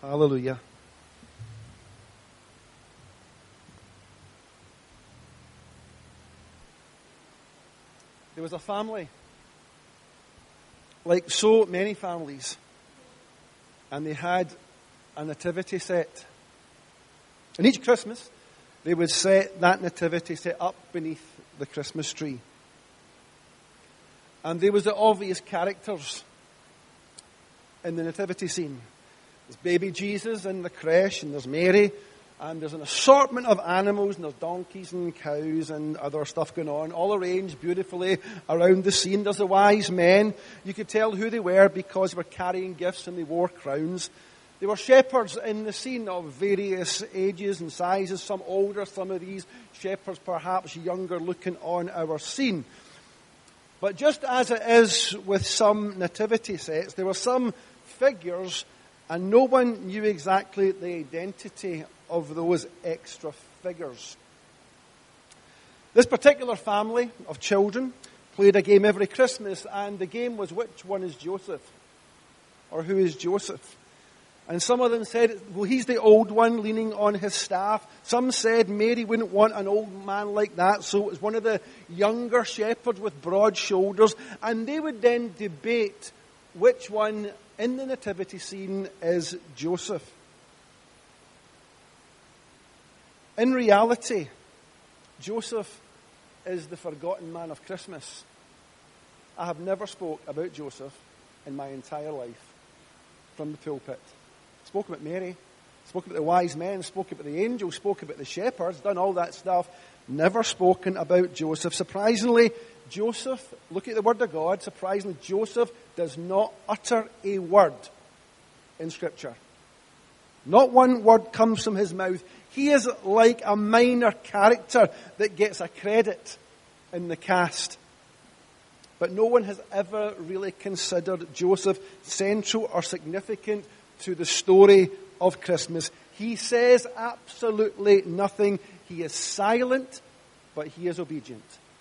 Hallelujah. There was a family, like so many families, and they had a nativity set. And each Christmas, they would set that nativity set up beneath the Christmas tree. And there was the obvious characters in the nativity scene. There's baby Jesus in the creche, and there's Mary, and there's an assortment of animals, and there's donkeys and cows and other stuff going on, all arranged beautifully around the scene. There's the wise men. You could tell who they were because they were carrying gifts and they wore crowns. There were shepherds in the scene of various ages and sizes, some older, some of these shepherds perhaps younger looking on our scene. But just as it is with some nativity sets, there were some figures and no one knew exactly the identity of those extra figures. This particular family of children played a game every Christmas, and the game was, which one is Joseph? Or who is Joseph? And some of them said, well, he's the old one leaning on his staff. Some said Mary wouldn't want an old man like that, so it was one of the younger shepherds with broad shoulders. And they would then debate which one in the nativity scene is Joseph. In reality, Joseph is the forgotten man of Christmas. I have never spoke about Joseph in my entire life from the pulpit. Spoke about Mary, spoke about the wise men, spoke about the angels, spoke about the shepherds, done all that stuff. Never spoken about Joseph. Surprisingly, Joseph, look at the word of God, surprisingly, Joseph does not utter a word in Scripture. Not one word comes from his mouth. He is like a minor character that gets a credit in the cast. But no one has ever really considered Joseph central or significant to the story of Christmas. He says absolutely nothing. He is silent, but he is obedient.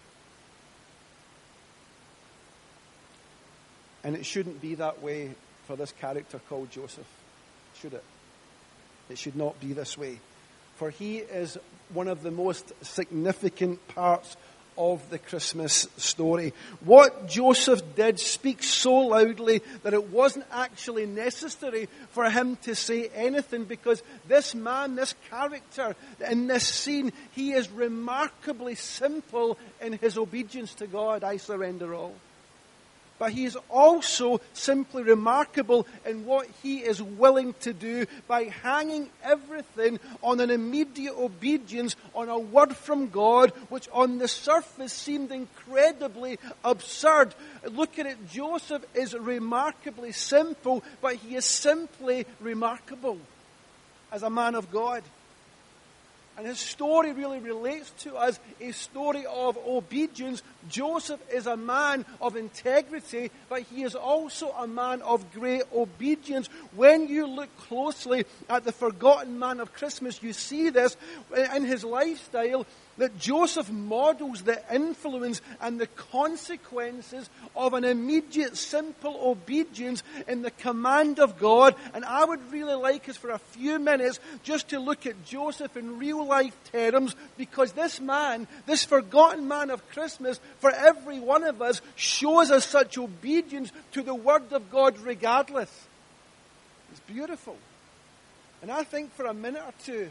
And it shouldn't be that way for this character called Joseph, should it? It should not be this way. For he is one of the most significant parts of the Christmas story. What Joseph did speaks so loudly that it wasn't actually necessary for him to say anything, because this man, this character in this scene, he is remarkably simple in his obedience to God. I surrender all. But he is also simply remarkable in what he is willing to do by hanging everything on an immediate obedience on a word from God, which on the surface seemed incredibly absurd. Look at it, Joseph is remarkably simple, but he is simply remarkable as a man of God. And his story really relates to us, a story of obedience. Joseph is a man of integrity, but he is also a man of great obedience. When you look closely at the forgotten man of Christmas, you see this in his lifestyle, that Joseph models the influence and the consequences of an immediate, simple obedience in the command of God. And I would really like us for a few minutes just to look at Joseph in real life terms, because this man, this forgotten man of Christmas, for every one of us, shows us such obedience to the word of God regardless. It's beautiful. And I think for a minute or two,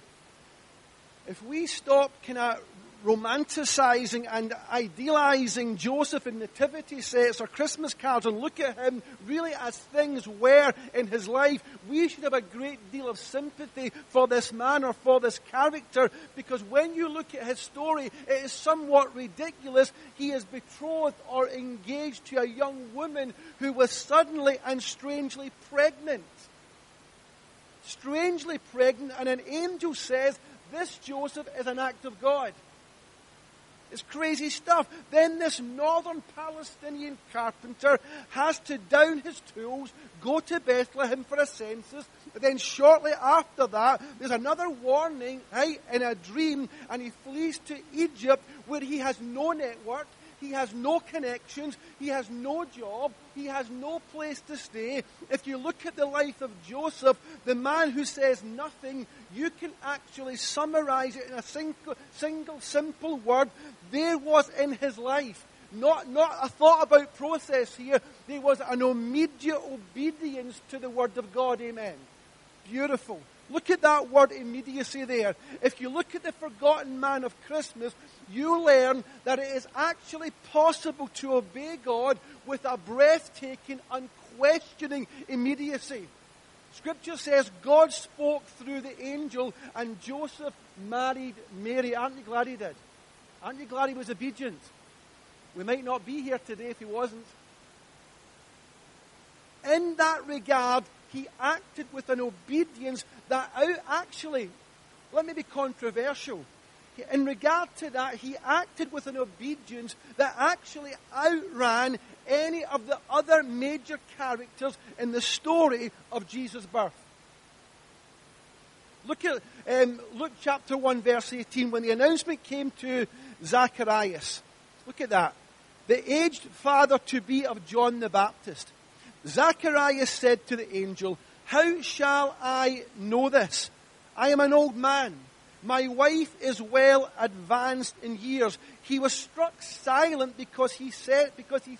if we stop kind of romanticizing and idealizing Joseph in nativity sets or Christmas cards and look at him really as things were in his life, we should have a great deal of sympathy for this man or for this character, because when you look at his story, it is somewhat ridiculous. He is betrothed or engaged to a young woman who was suddenly and strangely pregnant. Strangely pregnant, and an angel says, this Joseph is an act of God. It's crazy stuff. Then this northern Palestinian carpenter has to down his tools, go to Bethlehem for a census. But then shortly after that, there's another warning, right, in a dream, and he flees to Egypt where he has no network. He has no connections. He has no job. He has no place to stay. If you look at the life of Joseph, the man who says nothing, you can actually summarize it in a single simple word. There was in his life, not a thought about process here, there was an immediate obedience to the word of God. Amen. Beautiful. Look at that word immediacy there. If you look at the forgotten man of Christmas, you learn that it is actually possible to obey God with a breathtaking, unquestioning immediacy. Scripture says God spoke through the angel and Joseph married Mary. Aren't you glad he did? Aren't you glad he was obedient? We might not be here today if he wasn't. In that regard, he acted with an obedience that actually, let me be controversial. In regard to that, he acted with an obedience that actually outran any of the other major characters in the story of Jesus' birth. Look at Luke chapter 1, verse 18. When the announcement came to Zacharias, look at that. The aged father-to-be of John the Baptist. Zacharias said to the angel, "How shall I know this? I am an old man. My wife is well advanced in years." He was struck silent because he said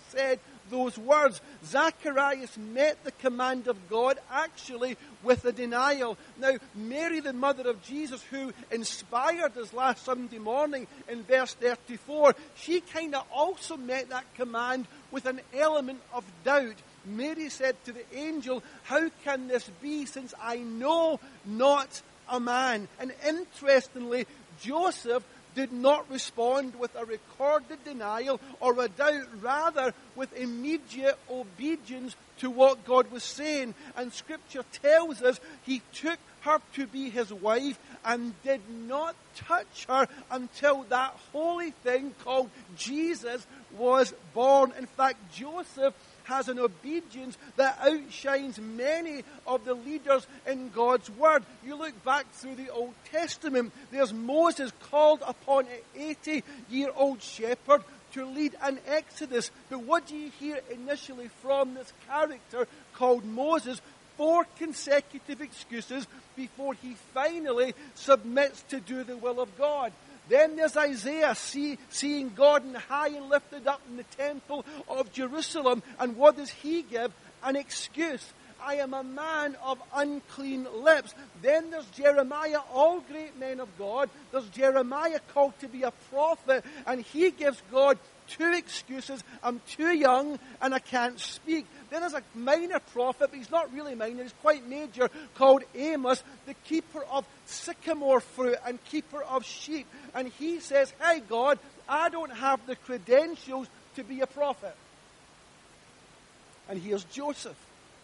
those words. Zacharias met the command of God actually with a denial. Now, Mary, the mother of Jesus, who inspired us last Sunday morning in verse 34, she kind of also met that command with an element of doubt. Mary said to the angel, "How can this be, since I know not a man?" And interestingly, Joseph did not respond with a recorded denial or a doubt, rather with immediate obedience to what God was saying. And Scripture tells us he took her to be his wife and did not touch her until that holy thing called Jesus was born. In fact, Joseph has an obedience that outshines many of the leaders in God's Word. You look back through the Old Testament, there's Moses called upon an 80-year-old shepherd to lead an exodus. But what do you hear initially from this character called Moses? 4 consecutive excuses before he finally submits to do the will of God. Then there's Isaiah seeing God high and lifted up in the temple of Jerusalem. And what does he give? An excuse. "I am a man of unclean lips." Then there's Jeremiah, all great men of God. There's Jeremiah called to be a prophet, and he gives God 2 excuses. "I'm too young and I can't speak." Then there's a minor prophet, but he's not really minor, he's quite major, called Amos, the keeper of sycamore fruit and keeper of sheep. And he says, "Hey God, I don't have the credentials to be a prophet." And here's Joseph.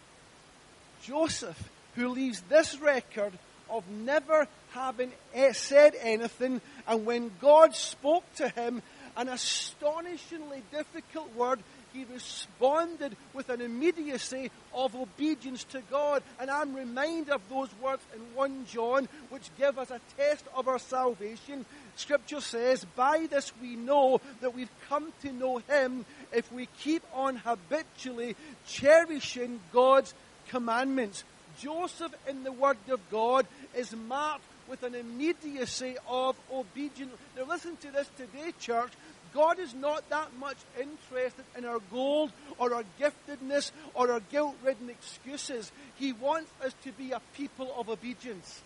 Joseph, who leaves this record of never having said anything, and when God spoke to him, an astonishingly difficult word, he responded with an immediacy of obedience to God. And I'm reminded of those words in 1 John, which give us a test of our salvation. Scripture says, "By this we know that we've come to know him, if we keep on habitually cherishing God's commandments." Joseph, in the Word of God, is marked with an immediacy of obedience. Now listen to this today, church. God is not that much interested in our gold or our giftedness or our guilt-ridden excuses. He wants us to be a people of obedience.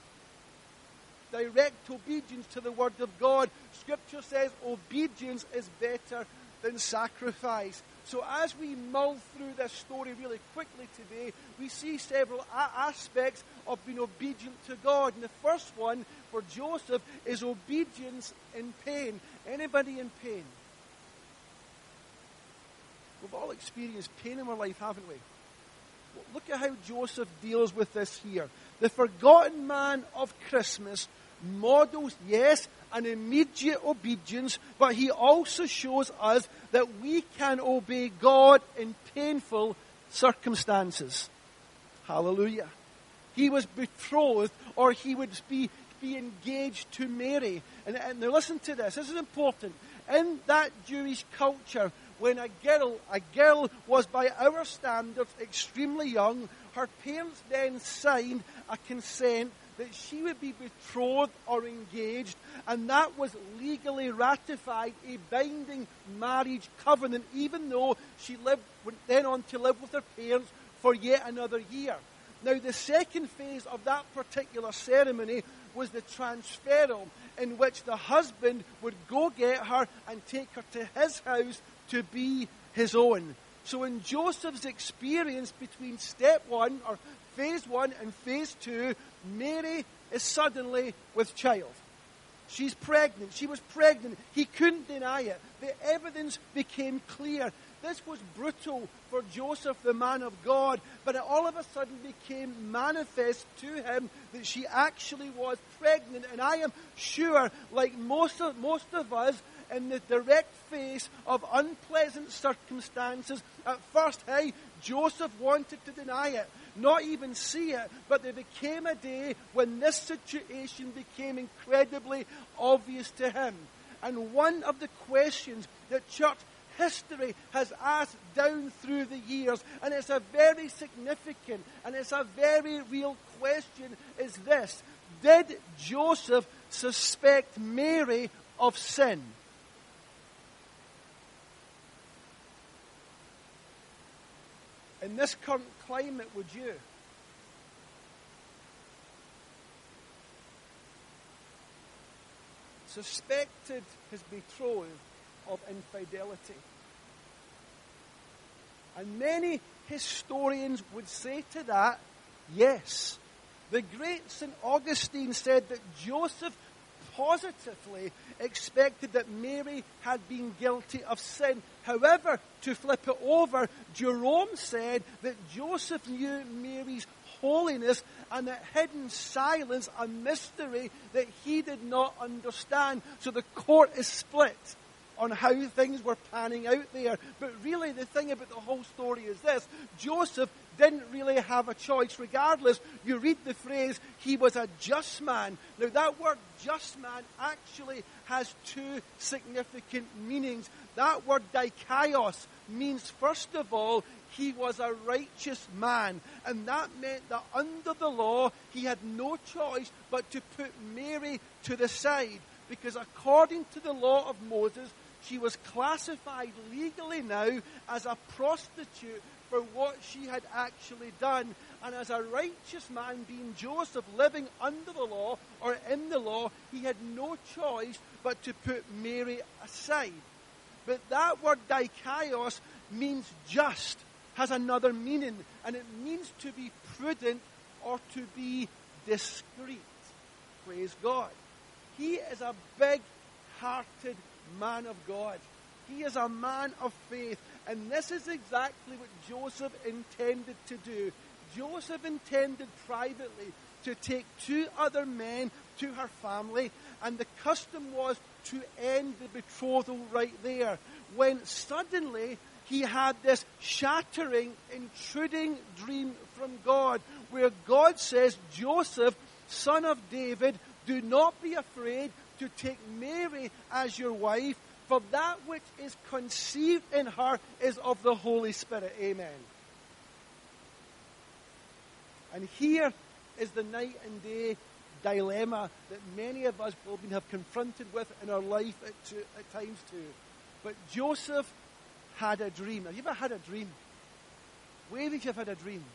Direct obedience to the Word of God. Scripture says obedience is better than sacrifice. So as we mull through this story really quickly today, we see several aspects of being obedient to God. And the first one for Joseph is obedience in pain. Anybody in pain? We've all experienced pain in our life, haven't we? Well, look at how Joseph deals with this here. The forgotten man of Christmas models, yes, an immediate obedience, but he also shows us that we can obey God in painful circumstances. Hallelujah. He was betrothed, or he would be engaged to Mary. And now listen to this. This is important. In that Jewish culture, when a girl was by our standards extremely young, her parents then signed a consent that she would be betrothed or engaged, and that was legally ratified, a binding marriage covenant, even though she went then on to live with her parents for yet another year. Now, the second phase of that particular ceremony was the transferal, in which the husband would go get her and take her to his house to be his own. So in Joseph's experience between step one, or phase one, and phase two, Mary is suddenly with child. She's pregnant. She was pregnant. He couldn't deny it. The evidence became clear. This was brutal for Joseph, the man of God, but it all of a sudden became manifest to him that she actually was pregnant. And I am sure, like most of us, in the direct face of unpleasant circumstances, at first, Joseph wanted to deny it, not even see it, but there became a day when this situation became incredibly obvious to him. And one of the questions that church history has asked down through the years, and it's a very significant and it's a very real question, is this: did Joseph suspect Mary of sin? In this current climate, would you? Suspected his betrothed of infidelity. And many historians would say to that, yes. The great St. Augustine said that Joseph positively expected that Mary had been guilty of sin. However, to flip it over, Jerome said that Joseph knew Mary's holiness and that hidden silence a mystery that he did not understand. So the court is split on how things were panning out there. But really the thing about the whole story is this: Joseph didn't really have a choice. Regardless, you read the phrase, he was a just man. Now that word just man actually has two significant meanings. That word dikaios means, first of all, he was a righteous man. And that meant that under the law, he had no choice but to put Mary to the side. Because according to the law of Moses, she was classified legally now as a prostitute for what she had actually done. And as a righteous man, being Joseph, living under the law or in the law, he had no choice but to put Mary aside. But that word dikaios means just, has another meaning, and it means to be prudent or to be discreet. Praise God. He is a big-hearted man of God. He is a man of faith. And this is exactly what Joseph intended to do. Joseph intended privately to take two other men to her family, and the custom was to end the betrothal right there, when suddenly he had this shattering, intruding dream from God, where God says, Joseph, son of David, do not be afraid to take Mary as your wife, for that which is conceived in her is of the Holy Spirit. Amen. And here is the night and day dilemma that many of us will have confronted with in our life at times too. But Joseph had a dream. Have you ever had a dream? Where did you have had a dream?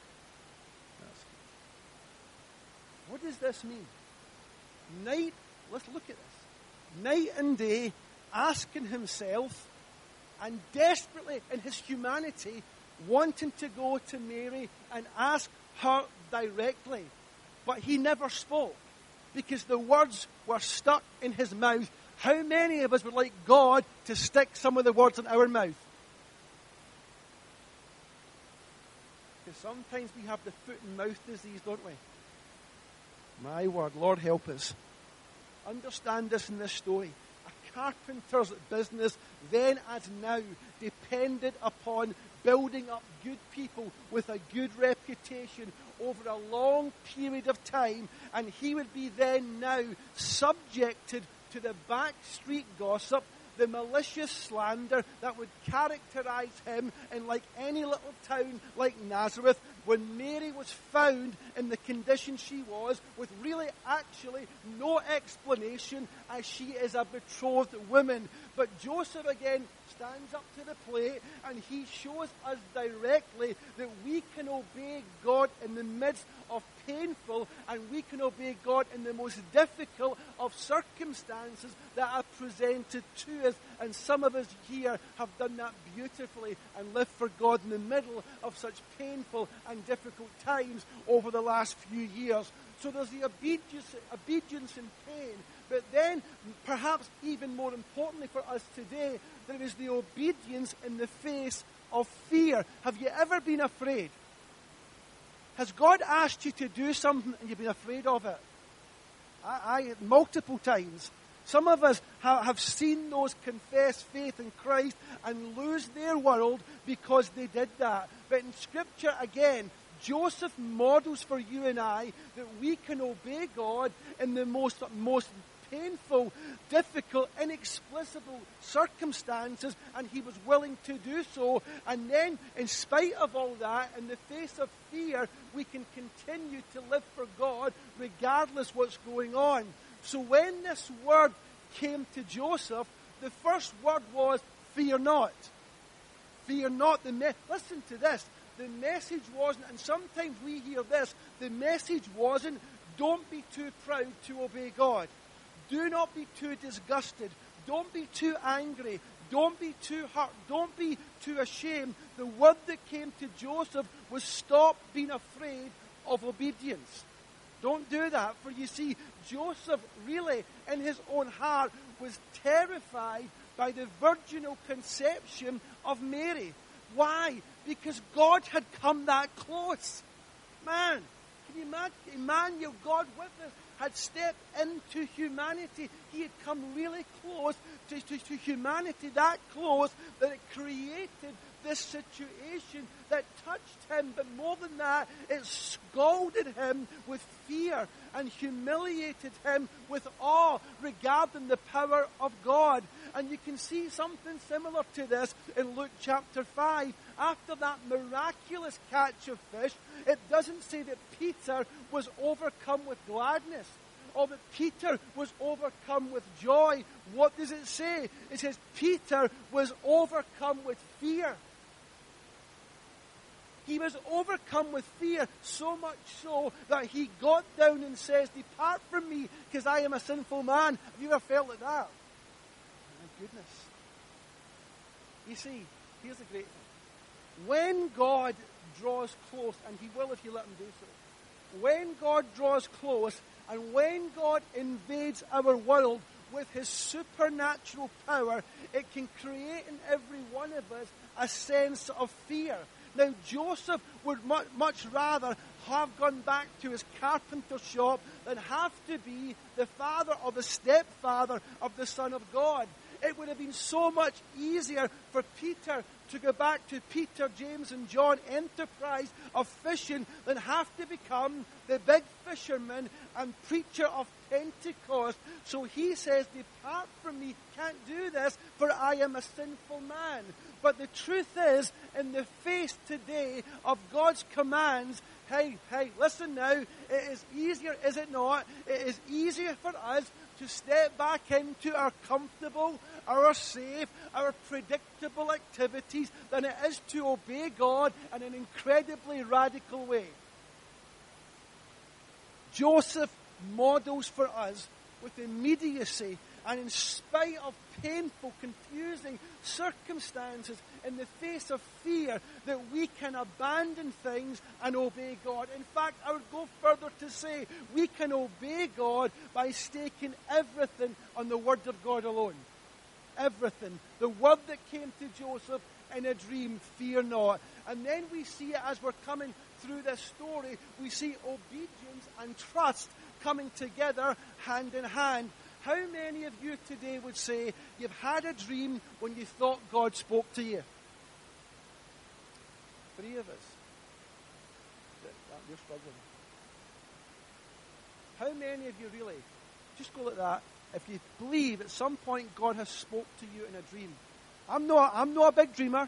What does this mean? Let's look at this. Night and day, asking himself, and desperately in his humanity, wanting to go to Mary and ask her directly. But he never spoke, because the words were stuck in his mouth. How many of us would like God to stick some of the words in our mouth? Because sometimes we have the foot and mouth disease, don't we? My word, Lord help us. Understand this in this story. A carpenter's business, then as now, depended upon building up good people with a good reputation over a long period of time, and he would be then now subjected to the backstreet gossip, the malicious slander that would characterize him in like any little town like Nazareth. When Mary was found in the condition she was, with really actually no explanation, as she is a betrothed woman. But Joseph again stands up to the plate, and he shows us directly that we can obey God in the midst of painful, and we can obey God in the most difficult of circumstances that are presented to us. And some of us here have done that beautifully and lived for God in the middle of such painful and difficult times over the last few years. So there's the obedience in pain. But then, perhaps even more importantly for us today, there is the obedience in the face of fear. Have you ever been afraid? Has God asked you to do something and you've been afraid of it? I multiple times. Some of us have seen those confess faith in Christ and lose their world because they did that. But in Scripture, again, Joseph models for you and I that we can obey God in the most painful, difficult, inexplicable circumstances, and he was willing to do so. And then, in spite of all that, in the face of fear, we can continue to live for God regardless what's going on. So when this word came to Joseph, the first word was, fear not. Fear not. Listen to this. The message wasn't, and sometimes we hear this, the message wasn't, don't be too proud to obey God. Do not be too disgusted. Don't be too angry. Don't be too hurt. Don't be too ashamed. The word that came to Joseph was stop being afraid of obedience. Don't do that. For you see, Joseph really, in his own heart, was terrified by the virginal conception of Mary. Why? Because God had come that close. Man, can you imagine? Emmanuel, God with us, had stepped into humanity. He had come really close to humanity, that close that it created this situation that touched him. But more than that, it scalded him with fear and humiliated him with awe regarding the power of God. And you can see something similar to this in Luke chapter 5. After that miraculous catch of fish, it doesn't say that Peter was overcome with gladness or that Peter was overcome with joy. What does it say? It says Peter was overcome with fear. He was overcome with fear, so much so that he got down and says, depart from me, because I am a sinful man. Have you ever felt like that? My goodness. You see, here's the great thing. When God draws close, and he will if you let him do so, when God draws close, and when God invades our world with his supernatural power, it can create in every one of us a sense of fear. Now, Joseph would much rather have gone back to his carpenter shop than have to be the father or the stepfather of the Son of God. It would have been so much easier for Peter to go back to Peter, James, and John enterprise of fishing than have to become the big fisherman and preacher of Pentecost. So he says, depart from me, can't do this, for I am a sinful man. But the truth is, in the face today of God's commands, hey, listen now, it is easier, is it not? It is easier for us to step back into our comfortable, our safe, our predictable activities than it is to obey God in an incredibly radical way. Joseph models for us with immediacy and in spite of painful, confusing circumstances, in the face of fear, that we can abandon things and obey God. In fact, I would go further to say we can obey God by staking everything on the Word of God alone. Everything. The word that came to Joseph in a dream, fear not. And then we see it as we're coming through this story, we see obedience and trust coming together hand in hand. How many of you today would say you've had a dream when you thought God spoke to you? 3 of us. You're struggling. How many of you really, just go like that, if you believe at some point God has spoke to you in a dream. I'm not a big dreamer.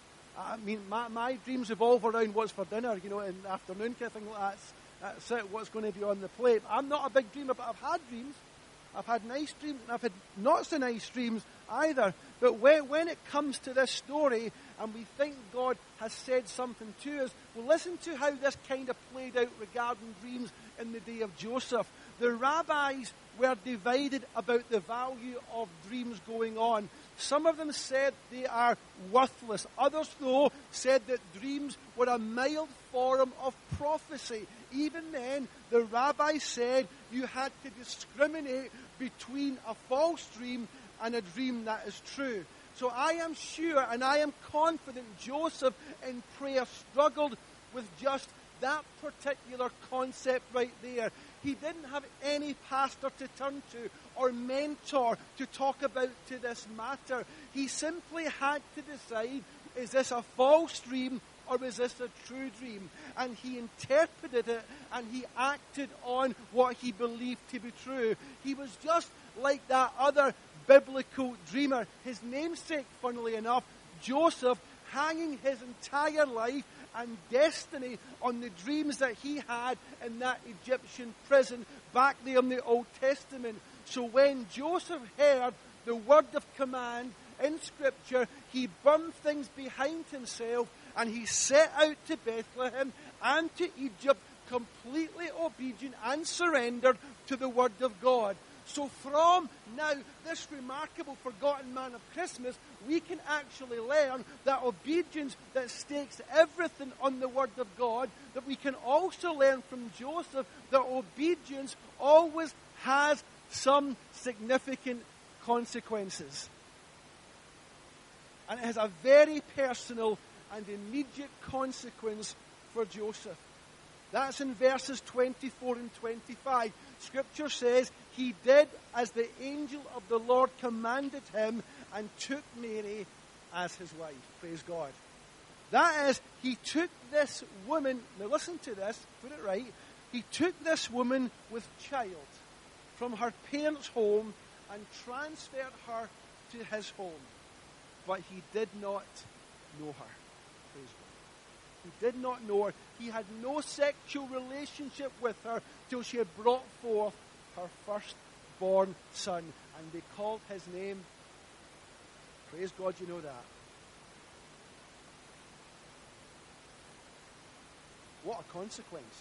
I mean, my dreams revolve around what's for dinner, in the afternoon, kind of thing like that. That's it, what's going to be on the plate. I'm not a big dreamer, but I've had dreams. I've had nice dreams, and I've had not so nice dreams either. But when it comes to this story, and we think God has said something to us, well, listen to how this kind of played out regarding dreams in the day of Joseph. The rabbis were divided about the value of dreams going on. Some of them said they are worthless. Others, though, said that dreams were a mild form of prophecy. Even then, the rabbis said you had to discriminate between a false dream and a dream that is true. So I am sure and I am confident Joseph in prayer struggled with just that particular concept right there. He didn't have any pastor to turn to or mentor to talk about to this matter. He simply had to decide, is this a false dream or is this a true dream? And he interpreted it and he acted on what he believed to be true. He was just like that other biblical dreamer. His namesake, funnily enough, Joseph, hanging his entire life and destiny on the dreams that he had in that Egyptian prison back there in the Old Testament. So when Joseph heard the word of command in Scripture, he burned things behind himself and he set out to Bethlehem and to Egypt, completely obedient and surrendered to the word of God. So from now, this remarkable forgotten man of Christmas, we can actually learn that obedience that stakes everything on the word of God, that we can also learn from Joseph that obedience always has some significant consequences. And it has a very personal and immediate consequence for Joseph. That's in verses 24 and 25. Scripture says, he did as the angel of the Lord commanded him and took Mary as his wife. Praise God. That is, he took this woman, now listen to this, put it right. He took this woman with child from her parents' home and transferred her to his home. But he did not know her. Praise God. He did not know her. He had no sexual relationship with her till she had brought forth her firstborn son. And they called his name, praise God, you know that. What a consequence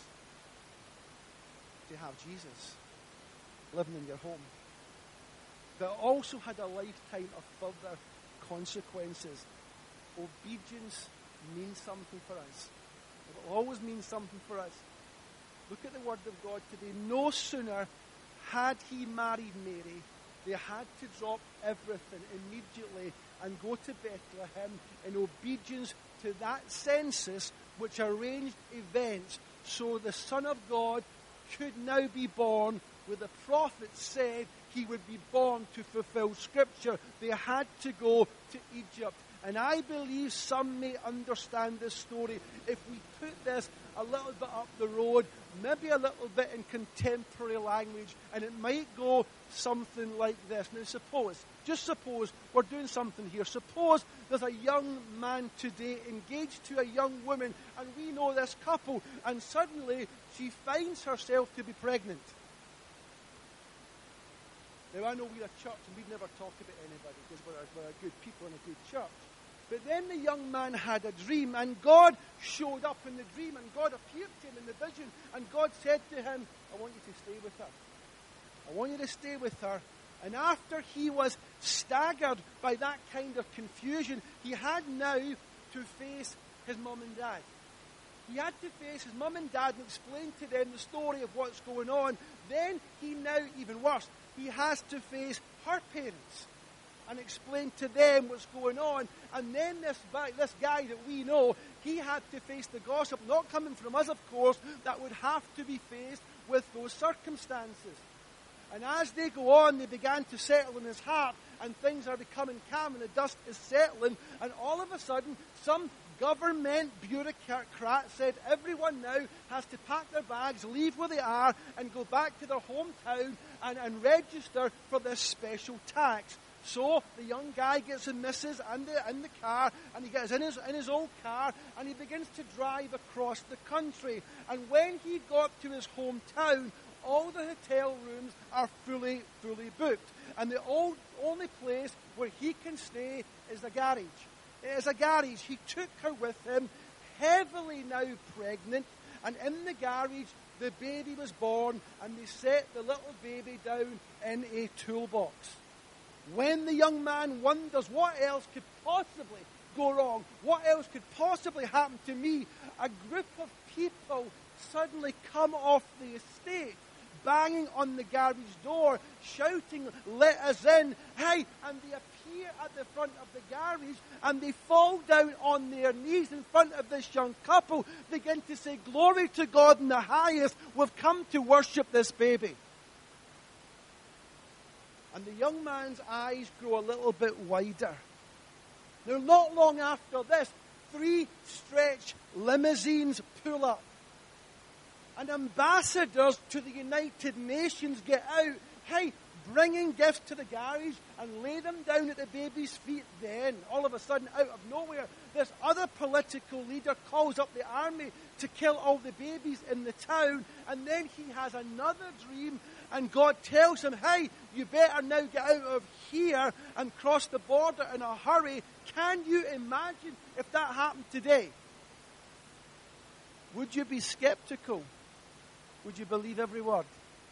to have Jesus living in your home. But it also had a lifetime of further consequences. Obedience means something for us. It will always mean something for us. Look at the word of God today. No sooner had he married Mary, they had to drop everything immediately and go to Bethlehem in obedience to that census which arranged events so the Son of God could now be born where the prophet said he would be born to fulfill Scripture. They had to go to Egypt. And I believe some may understand this story if we put this a little bit up the road, maybe a little bit in contemporary language, and it might go something like this. Now just suppose, we're doing something here. Suppose there's a young man today engaged to a young woman, and we know this couple, and suddenly she finds herself to be pregnant. Now, I know we're a church, and we'd never talk about anybody because we're a good people and a good church. But then the young man had a dream, and God showed up in the dream, and God appeared to him in the vision, and God said to him, I want you to stay with her. I want you to stay with her. And after he was staggered by that kind of confusion, he had now to face his mum and dad. He had to face his mum and dad and explain to them the story of what's going on. Then he now, even worse, he has to face her parents and explain to them what's going on. And then this guy that we know, he had to face the gossip, not coming from us, of course, that would have to be faced with those circumstances. And as they go on, they began to settle in his heart, and things are becoming calm, and the dust is settling, and all of a sudden, some government bureaucrat said everyone now has to pack their bags, leave where they are, and go back to their hometown and register for this special tax. So the young guy gets his missus in the car, and he gets in his old car, and he begins to drive across the country. And when he got to his hometown, all the hotel rooms are fully booked. And the only place where he can stay is the garage. It is a garage. He took her with him, heavily now pregnant, and in the garage the baby was born, and they set the little baby down in a toolbox. When the young man wonders what else could possibly go wrong, what else could possibly happen to me, a group of people suddenly come off the estate, banging on the garage door, shouting, "Let us in!" Hey, and they appear at the front of the garage, and they fall down on their knees in front of this young couple, begin to say, "Glory to God in the highest, we've come to worship this baby." And the young man's eyes grow a little bit wider. Now, not long after this, 3 stretch limousines pull up. And ambassadors to the United Nations get out, hey, bringing gifts to the garage and lay them down at the baby's feet. Then, all of a sudden, out of nowhere, this other political leader calls up the army to kill all the babies in the town. And then he has another dream, and God tells him, hey, you better now get out of here and cross the border in a hurry. Can you imagine if that happened today? Would you be skeptical? Would you believe every word?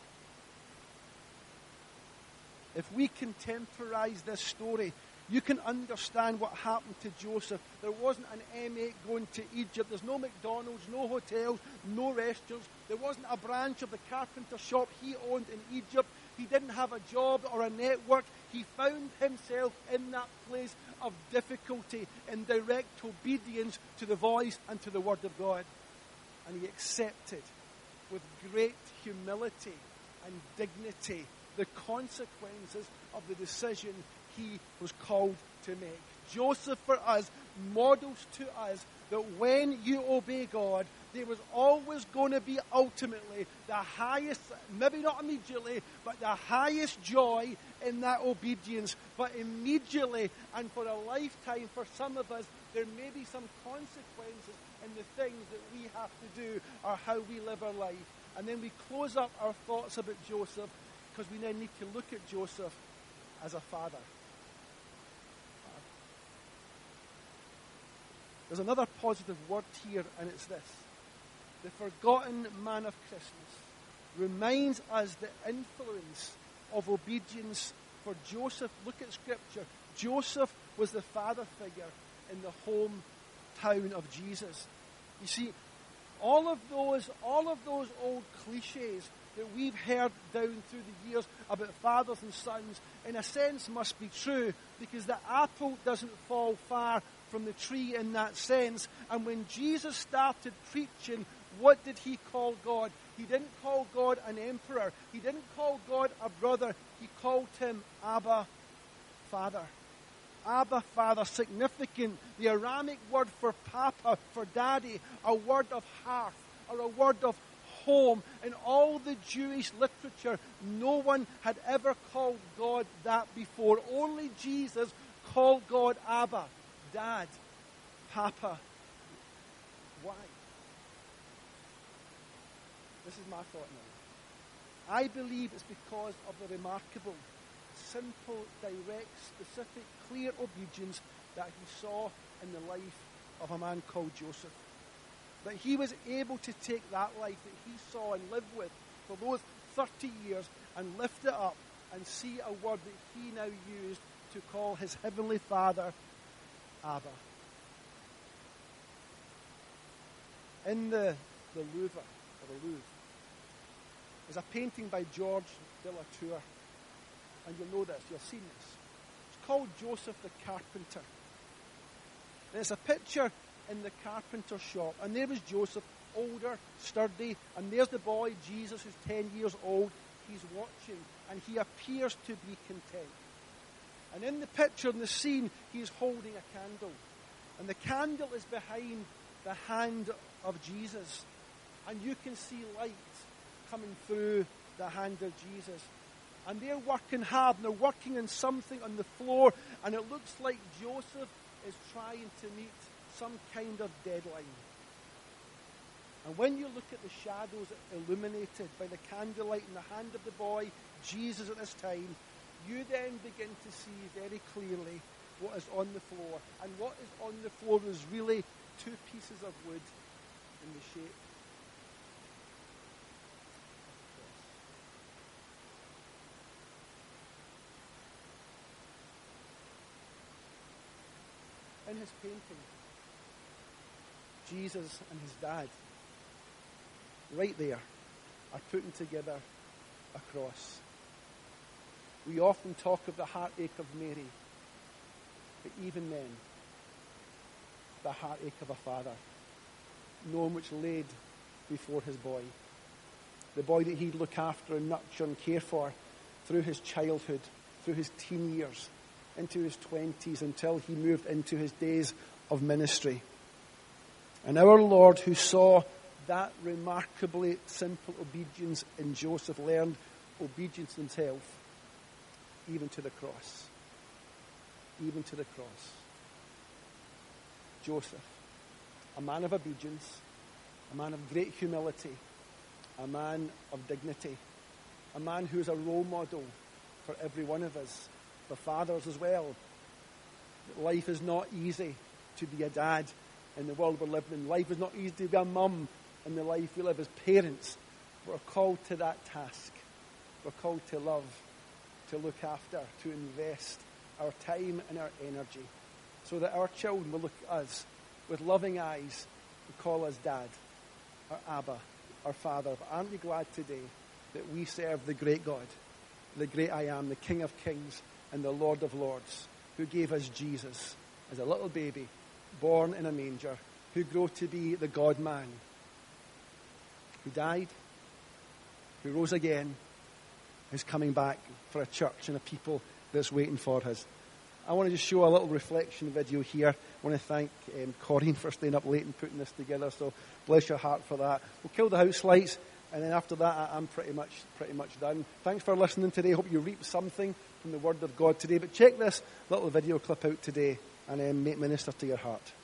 If we contemporize this story, you can understand what happened to Joseph. There wasn't an M8 going to Egypt. There's no McDonald's, no hotels, no restaurants. There wasn't a branch of the carpenter shop he owned in Egypt. He didn't have a job or a network. He found himself in that place of difficulty in direct obedience to the voice and to the word of God. And he accepted with great humility and dignity the consequences of the decision he was called to make. Joseph, for us, models to us that when you obey God, there was always going to be ultimately the highest, maybe not immediately, but the highest joy in that obedience. But immediately and for a lifetime, for some of us, there may be some consequences in the things that we have to do or how we live our life. And then we close up our thoughts about Joseph because we then need to look at Joseph as a father. There's another positive word here, and it's this. The forgotten man of Christmas reminds us the influence of obedience for Joseph. Look at Scripture. Joseph was the father figure in the hometown of Jesus. You see, all of those old cliches that we've heard down through the years about fathers and sons, in a sense, must be true, because the apple doesn't fall far from the tree in that sense. And when Jesus started preaching, what did he call God? He didn't call God an emperor. He didn't call God a brother. He called him Abba, Father. Abba, Father, significant. The Aramaic word for papa, for daddy, a word of hearth, or a word of home. In all the Jewish literature, no one had ever called God that before. Only Jesus called God Abba, Dad, Papa. Why? This is my thought now. I believe it's because of the remarkable, simple, direct, specific, clear obedience that he saw in the life of a man called Joseph. That he was able to take that life that he saw and live with for those 30 years and lift it up and see a word that he now used to call his heavenly Father Abba. In the Louvre, there's a painting by George de la Tour, and you'll know this, you'll have seen this. It's called Joseph the Carpenter. There's a picture in the carpenter shop, and there was Joseph, older, sturdy, and there's the boy, Jesus, who's 10 years old. He's watching, and he appears to be content. And in the picture, in the scene, he's holding a candle. And the candle is behind the hand of Jesus. And you can see light coming through the hand of Jesus. And they're working hard, and they're working on something on the floor, and it looks like Joseph is trying to meet some kind of deadline. And when you look at the shadows illuminated by the candlelight in the hand of the boy, Jesus at this time, you then begin to see very clearly what is on the floor. And what is on the floor is really two pieces of wood in the shape of a cross. In his painting, Jesus and his dad, right there, are putting together a cross. We often talk of the heartache of Mary, but even then, the heartache of a father, knowing which laid before his boy. The boy that he'd look after and nurture and care for through his childhood, through his teen years, into his 20s, until he moved into his days of ministry. And our Lord, who saw that remarkably simple obedience in Joseph, learned obedience himself, even to the cross. Even to the cross. Joseph, a man of obedience, a man of great humility, a man of dignity, a man who is a role model for every one of us, for fathers as well. Life is not easy to be a dad in the world we're living in. Life is not easy to be a mum in the life we live as parents. We're called to that task. We're called to love, to look after, to invest our time and our energy so that our children will look at us with loving eyes and call us Dad, our Abba, our Father. But aren't we glad today that we serve the great God, the great I Am, the King of Kings and the Lord of Lords, who gave us Jesus as a little baby, born in a manger, who grew to be the God-man, who died, who rose again, who's coming back for a church and a people that's waiting for us. I want to just show a little reflection video here. I want to thank Corinne for staying up late and putting this together, so bless your heart for that. We'll kill the house lights, and then after that I'm pretty much done. Thanks for listening today. Hope you reap something from the Word of God today. But check this little video clip out today, and may it minister to your heart.